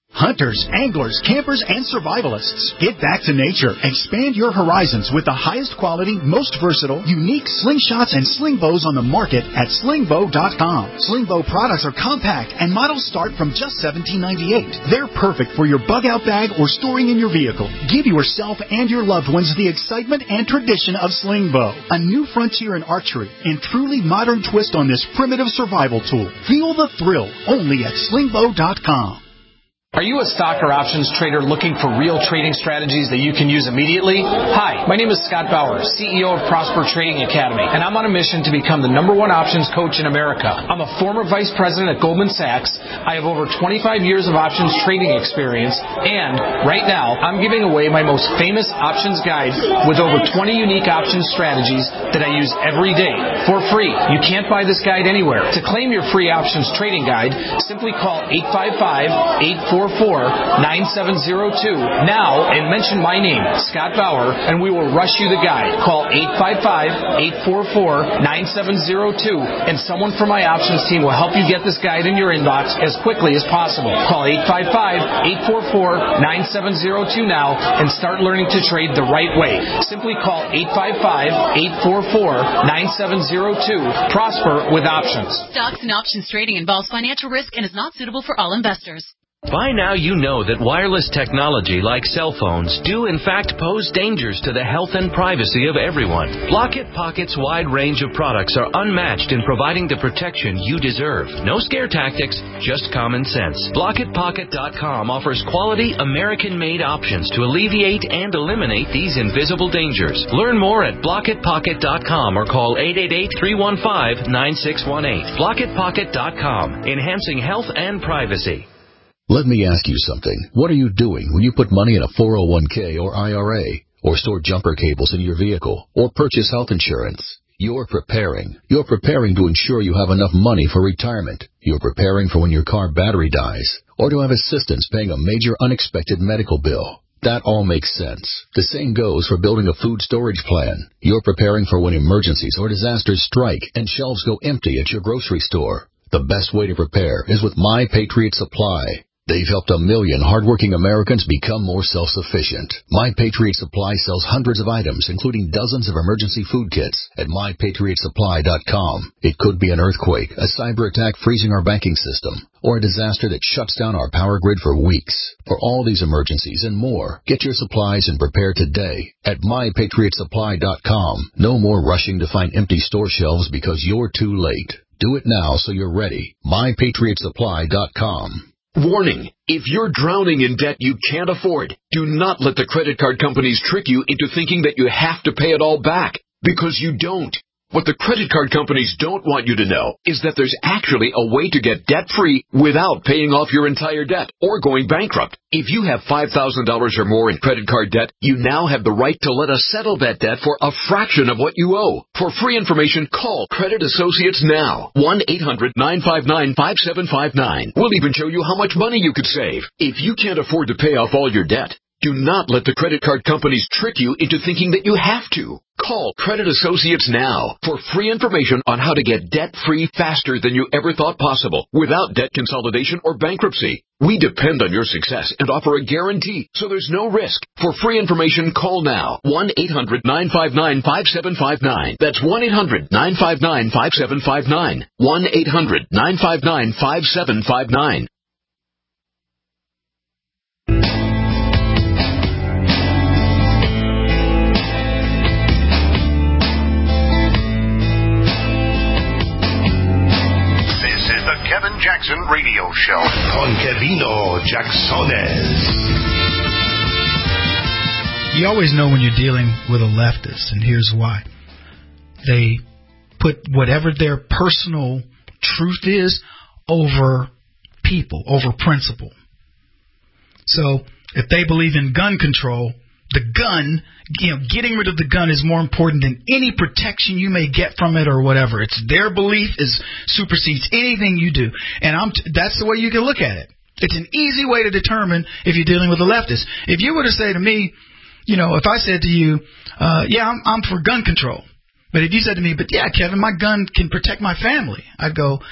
Hunters, anglers, campers, and survivalists. Get back to nature. Expand your horizons with the highest quality, most versatile, unique slingshots and sling bows on the market at sling bow dot com. Sling bow products are compact and models start from just seventeen ninety-eight. They're perfect for your bug out bag or storing in your vehicle. Give yourself and your loved ones the excitement and tradition of sling bow. A new frontier in archery and truly modern twist on this primitive survival tool. Feel the thrill only at sling bow dot com. Are you a stock or options trader looking for real trading strategies that you can use immediately? Hi, my name is Scott Bauer, C E O of Prosper Trading Academy, and I'm on a mission to become the number one options coach in America. I'm a former vice president at Goldman Sachs. I have over twenty-five years of options trading experience, and right now, I'm giving away my most famous options guide with over twenty unique options strategies that I use every day for free. You can't buy this guide anywhere. To claim your free options trading guide, simply call eight five five, eight four four, nine seven zero two now and mention my name, Scott Bauer, and we will rush you the guide. Call eight five five, eight four four, nine seven zero two and someone from my options team will help you get this guide in your inbox as quickly as possible. Call eight five five, eight four four, nine seven zero two now and start learning to trade the right way. Simply call eight five five, eight four four, nine seven zero two. Prosper with options. Stocks and options trading involves financial risk and is not suitable for all investors. By now you know that wireless technology like cell phones do in fact pose dangers to the health and privacy of everyone. Blockit Pocket's wide range of products are unmatched in providing the protection you deserve. No scare tactics, just common sense. Blockit Pocket dot com offers quality American-made options to alleviate and eliminate these invisible dangers. Learn more at Blockit Pocket dot com or call eight eight eight, three one five, nine six one eight. Blockit Pocket dot com, enhancing health and privacy. Let me ask you something. What are you doing when you put money in a four oh one k or I R A, or store jumper cables in your vehicle, or purchase health insurance? You're preparing. You're preparing to ensure you have enough money for retirement. You're preparing for when your car battery dies, or to have assistance paying a major unexpected medical bill. That all makes sense. The same goes for building a food storage plan. You're preparing for when emergencies or disasters strike and shelves go empty at your grocery store. The best way to prepare is with My Patriot Supply. They've helped a million hardworking Americans become more self-sufficient. My Patriot Supply sells hundreds of items, including dozens of emergency food kits at my patriot supply dot com. It could be an earthquake, a cyber attack freezing our banking system, or a disaster that shuts down our power grid for weeks. For all these emergencies and more, get your supplies and prepare today at my patriot supply dot com. No more rushing to find empty store shelves because you're too late. Do it now so you're ready. my patriot supply dot com. Warning, if you're drowning in debt you can't afford, do not let the credit card companies trick you into thinking that you have to pay it all back, because you don't. What the credit card companies don't want you to know is that there's actually a way to get debt-free without paying off your entire debt or going bankrupt. If you have five thousand dollars or more in credit card debt, you now have the right to let us settle that debt for a fraction of what you owe. For free information, call Credit Associates now. one eight hundred, nine five nine, five seven five nine. We'll even show you how much money you could save. If you can't afford to pay off all your debt, do not let the credit card companies trick you into thinking that you have to. Call Credit Associates now for free information on how to get debt-free faster than you ever thought possible without debt consolidation or bankruptcy. We depend on your success and offer a guarantee, so there's no risk. For free information, call now. one eight hundred, nine five nine, five seven five nine. That's one eight hundred, nine five nine, five seven five nine. one eight hundred, nine five nine, five seven five nine. Kevin Jackson Radio Show. Con Kevino Jacksones. You always know when you're dealing with a leftist, and here's why. They put whatever their personal truth is over people, over principle. So if they believe in gun control, the gun, you know, getting rid of the gun is more important than any protection you may get from it or whatever. It's their belief is supersedes anything you do. And I'm t- that's the way you can look at it. It's an easy way to determine if you're dealing with a leftist. If you were to say to me, you know, if I said to you, uh, yeah, I'm, I'm for gun control. But if you said to me, but yeah, Kevin, my gun can protect my family, I'd go,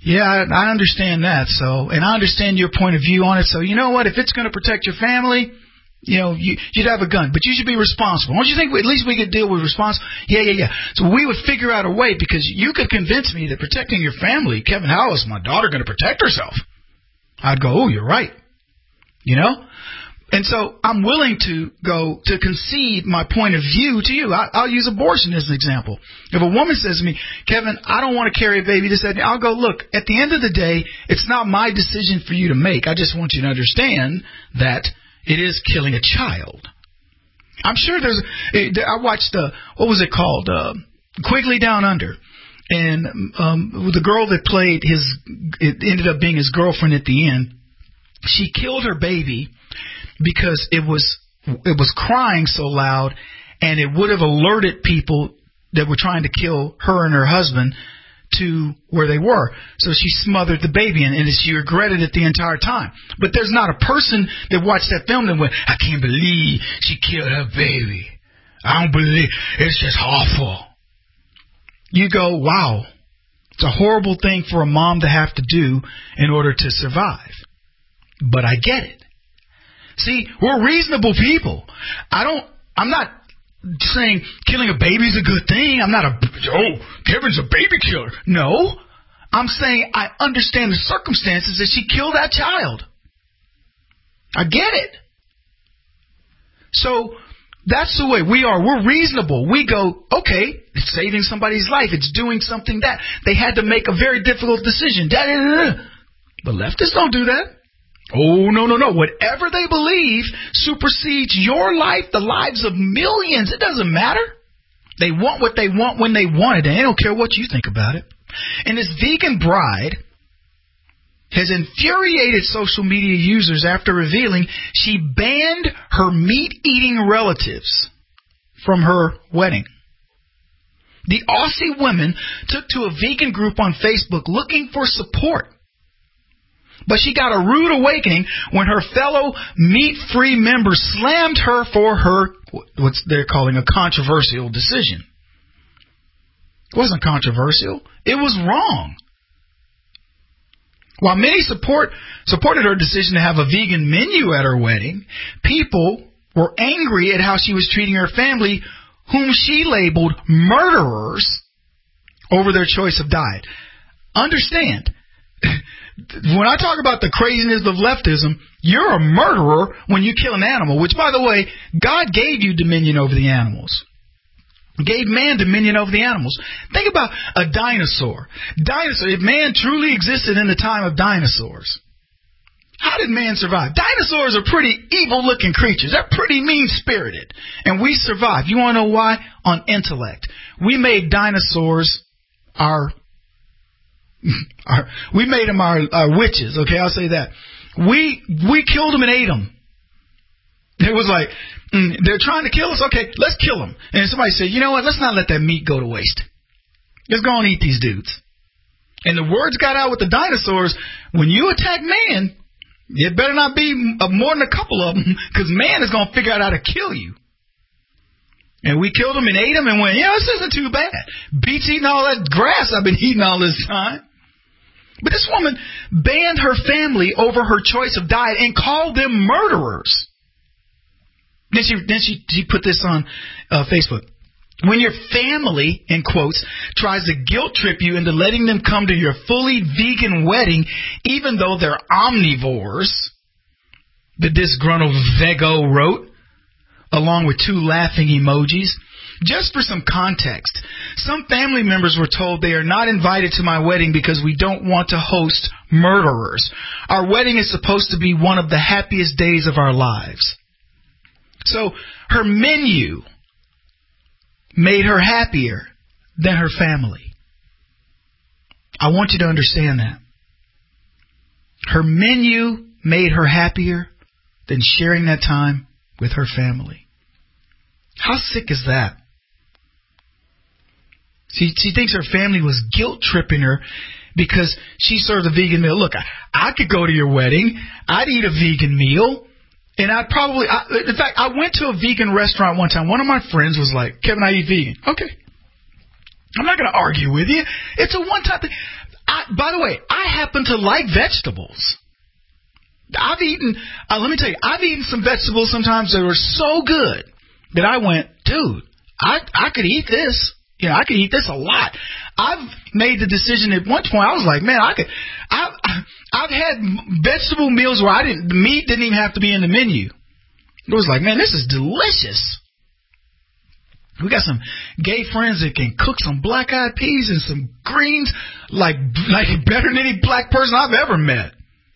Yeah, I, I understand that. So, and I understand your point of view on it. So, you know what? If it's going to protect your family, you know, you, you'd have a gun, but you should be responsible. Don't you think we, at least we could deal with responsible? Yeah, yeah, yeah. So we would figure out a way, because you could convince me that protecting your family, Kevin, how is my daughter going to protect herself? I'd go, oh, you're right. You know? And so I'm willing to go to concede my point of view to you. I, I'll use abortion as an example. If a woman says to me, Kevin, I don't want to carry a baby, this, that, I'll go, look, at the end of the day, it's not my decision for you to make. I just want you to understand that it is killing a child. I'm sure there's, I watched, uh, what was it called? Uh, Quigley Down Under. And um, the girl that played his, it ended up being his girlfriend at the end. She killed her baby because it was it was crying so loud, and it would have alerted people that were trying to kill her and her husband to where they were. So she smothered the baby, and, and she regretted it the entire time. But there's not a person that watched that film that went, I can't believe she killed her baby. I don't believe, it's just awful. You go, wow, it's a horrible thing for a mom to have to do in order to survive. But I get it. See, we're reasonable people. I don't, I'm not saying killing a baby is a good thing. I'm not a, oh, Kevin's a baby killer. No, I'm saying I understand the circumstances that she killed that child. I get it. So that's the way we are. We're reasonable. We go, okay, it's saving somebody's life. It's doing something that they had to make a very difficult decision. But leftists don't do that. Oh, no, no, no. Whatever they believe supersedes your life, the lives of millions. It doesn't matter. They want what they want when they want it, and they don't care what you think about it. And this vegan bride has infuriated social media users after revealing she banned her meat-eating relatives from her wedding. The Aussie woman took to a vegan group on Facebook looking for support. But she got a rude awakening when her fellow meat-free members slammed her for her, what they're calling a controversial decision. It wasn't controversial. It was wrong. While many support supported her decision to have a vegan menu at her wedding, people were angry at how she was treating her family, whom she labeled murderers, over their choice of diet. Understand, when I talk about the craziness of leftism, you're a murderer when you kill an animal, which, by the way, God gave you dominion over the animals. Gave man dominion over the animals. Think about a dinosaur. Dinosaur. If man truly existed in the time of dinosaurs, how did man survive? Dinosaurs are pretty evil-looking creatures. They're pretty mean-spirited. And we survived. You want to know why? On intellect. We made dinosaurs our... Our, we made them our, our witches, okay? I'll say that. We we killed them and ate them. It was like, mm, they're trying to kill us? Okay, let's kill them. And somebody said, you know what? Let's not let that meat go to waste. Let's go and eat these dudes. And the words got out with the dinosaurs, when you attack man, it better not be more than a couple of them, because man is going to figure out how to kill you. And we killed them and ate them and went, yeah, this isn't too bad. Beats eating all that grass I've been eating all this time. But this woman banned her family over her choice of diet and called them murderers. Then she then she, she put this on uh, Facebook. When your family, in quotes, tries to guilt trip you into letting them come to your fully vegan wedding, even though they're omnivores, the disgruntled Vego wrote, along with two laughing emojis. Just for some context, some family members were told they are not invited to my wedding because we don't want to host murderers. Our wedding is supposed to be one of the happiest days of our lives. So her menu made her happier than her family. I want you to understand that. Her menu made her happier than sharing that time with her family. How sick is that? She, she thinks her family was guilt-tripping her because she served a vegan meal. Look, I, I could go to your wedding. I'd eat a vegan meal. And I'd probably, I, in fact, I went to a vegan restaurant one time. One of my friends was like, Kevin, I eat vegan. Okay. I'm not going to argue with you. It's a one-time thing. I, by the way, I happen to like vegetables. I've eaten, uh, let me tell you, I've eaten some vegetables sometimes that were so good that I went, dude, I I could eat this. You know, I could eat this a lot. I've made the decision at one point. I was like, man, I could. I've I've had vegetable meals where I didn't. The meat didn't even have to be in the menu. It was like, man, this is delicious. We got some gay friends that can cook some black-eyed peas and some greens like like better than any black person I've ever met.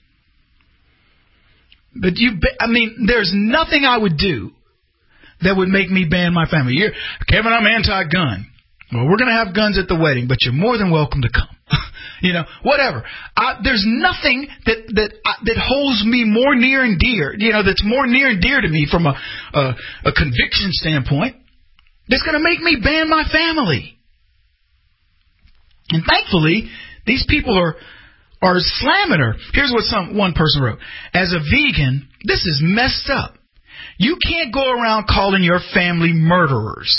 But you, I mean, there's nothing I would do that would make me ban my family. You're, Kevin, I'm anti-gun. Well, we're going to have guns at the wedding, but you're more than welcome to come. You know, whatever. I, there's nothing that that uh, that holds me more near and dear. You know, that's more near and dear to me from a a, a conviction standpoint. That's going to make me ban my family. And thankfully, these people are are slamming her. Here's what some one person wrote: as a vegan, this is messed up. You can't go around calling your family murderers.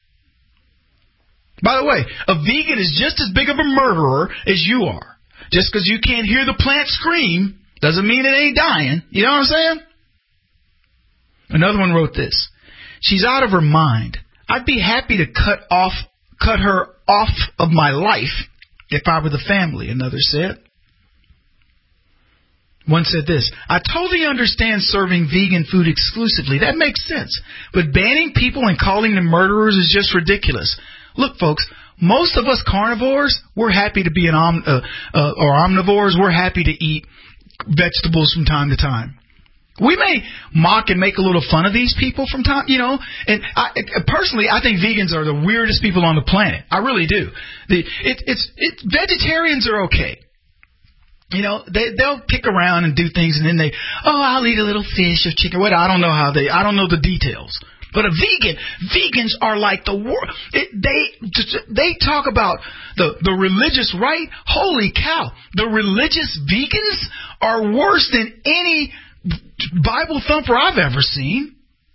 By the way, a vegan is just as big of a murderer as you are. Just because you can't hear the plant scream doesn't mean it ain't dying. You know what I'm saying? Another one wrote this: she's out of her mind. I'd be happy to cut off, cut her off of my life if I were the family, another said. One said this: I totally understand serving vegan food exclusively. That makes sense. But banning people and calling them murderers is just ridiculous. Look, folks, most of us carnivores, we're happy to be an om- uh, uh, or omnivores. We're happy to eat vegetables from time to time. We may mock and make a little fun of these people from time, you know. And I, personally, I think vegans are the weirdest people on the planet. I really do. The, it, it's it, vegetarians are okay. You know, they, they'll kick around and do things, and then they, oh, I'll eat a little fish or chicken. What? I don't know how they, I don't know the details. But a vegan, vegans are like the world. They they talk about the, the religious right. Holy cow. The religious vegans are worse than any Bible thumper I've ever seen.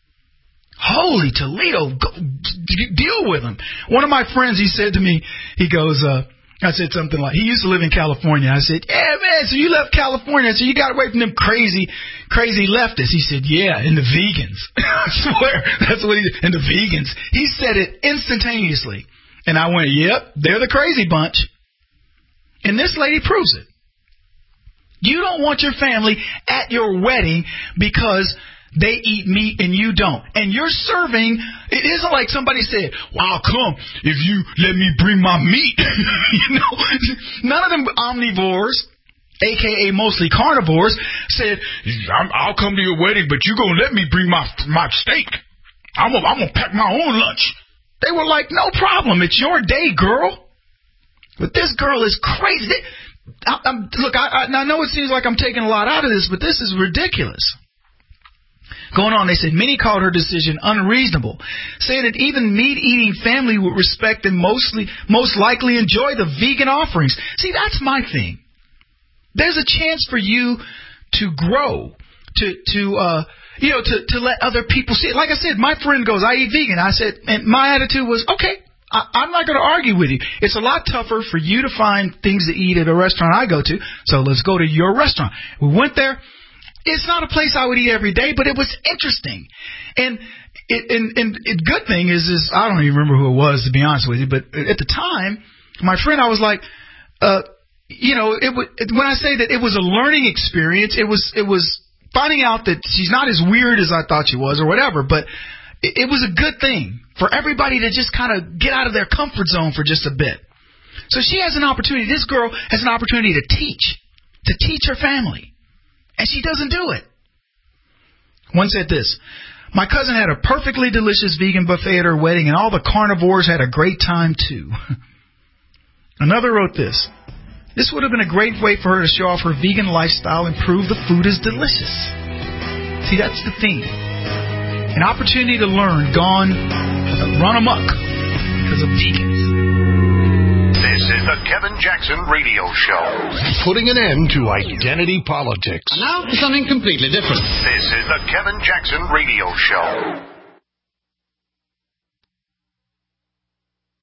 Holy Toledo. Go, deal with them. One of my friends, he said to me, he goes, uh, I said something like, he used to live in California. I said, yeah, man, so you left California. So you got away from them crazy, crazy leftists. He said, yeah, and the vegans. I swear, that's what he, and the vegans. He said it instantaneously. And I went, yep, they're the crazy bunch. And this lady proves it. You don't want your family at your wedding because they eat meat and you don't. And you're serving, it isn't like somebody said, wow, come, if you let me bring my meat. You know, none of them omnivores, a k a mostly carnivores, said, I'll come to your wedding, but you're going to let me bring my my steak. I'm going I'm to pack my own lunch. They were like, no problem. It's your day, girl. But this girl is crazy. I, I'm, look, I, I know it seems like I'm taking a lot out of this, but this is ridiculous. Going on, they said many called her decision unreasonable, saying that even meat-eating family would respect and mostly, most likely enjoy the vegan offerings. See, that's my thing. There's a chance for you to grow, to to uh, you know, to to let other people see it. Like I said, my friend goes, I eat vegan. I said, and my attitude was, okay, I, I'm not going to argue with you. It's a lot tougher for you to find things to eat at a restaurant I go to, so let's go to your restaurant. We went there. It's not a place I would eat every day, but it was interesting. And it, and, and the good thing is, is I don't even remember who it was, to be honest with you, but at the time, my friend, I was like, uh, you know, it w- when I say that it was a learning experience, it was it was finding out that she's not as weird as I thought she was or whatever, but it, it was a good thing for everybody to just kind of get out of their comfort zone for just a bit. So she has an opportunity, this girl has an opportunity to teach, to teach her family. And she doesn't do it. One said this: my cousin had a perfectly delicious vegan buffet at her wedding, and all the carnivores had a great time, too. Another wrote this: this would have been a great way for her to show off her vegan lifestyle and prove the food is delicious. See, that's the thing. An opportunity to learn gone uh, run amok because of vegans. This is the Kevin Jackson Radio Show. Putting an end to identity politics. And now for something completely different. This is the Kevin Jackson Radio Show.